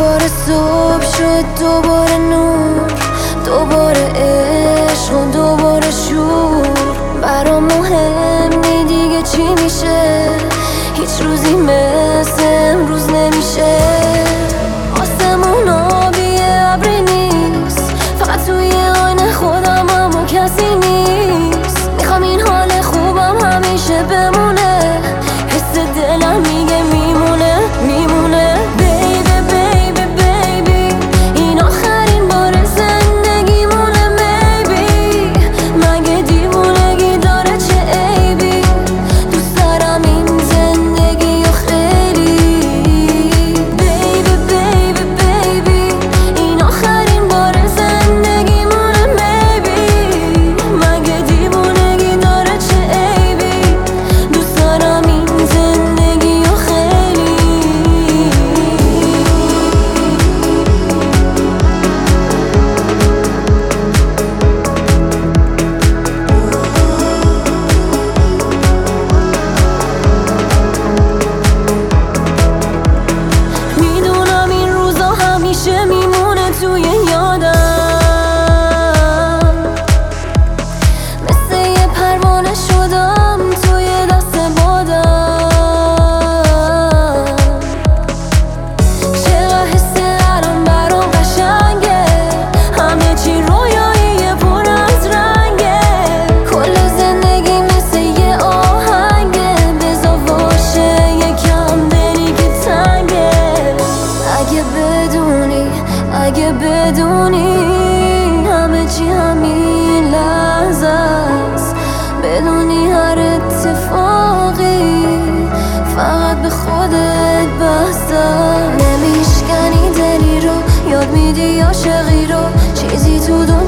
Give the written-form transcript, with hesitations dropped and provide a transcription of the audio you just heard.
دوباره صبح شد، دوباره نور، دوباره عشق و دوباره شور. برام مهم نی دیگه چی میشه، هیچ روزی مثل امروز نمیشه. آسمون آبیه ابری نیست، فقط توی آینه خودم و کسی نیست. میخوام این حال خوبم همیشه بمونه، حس دلم میگه میمونه میمونه. توی یادم مثل یه پروانه شدم توی دست بادم. چقدر حس الان برام قشنگه، همه چی رویاییه پر از رنگه. کل زندگی مثل یه آهنگه، بذار باشه یکم دلی که تنگه. اگه بدونی همه چی همین لحظه است، بدونی هر اتفاقی فقط به خودت بسته. نمیشکنی دلی رو، یاد میدی عاشقی رو، چیزی تو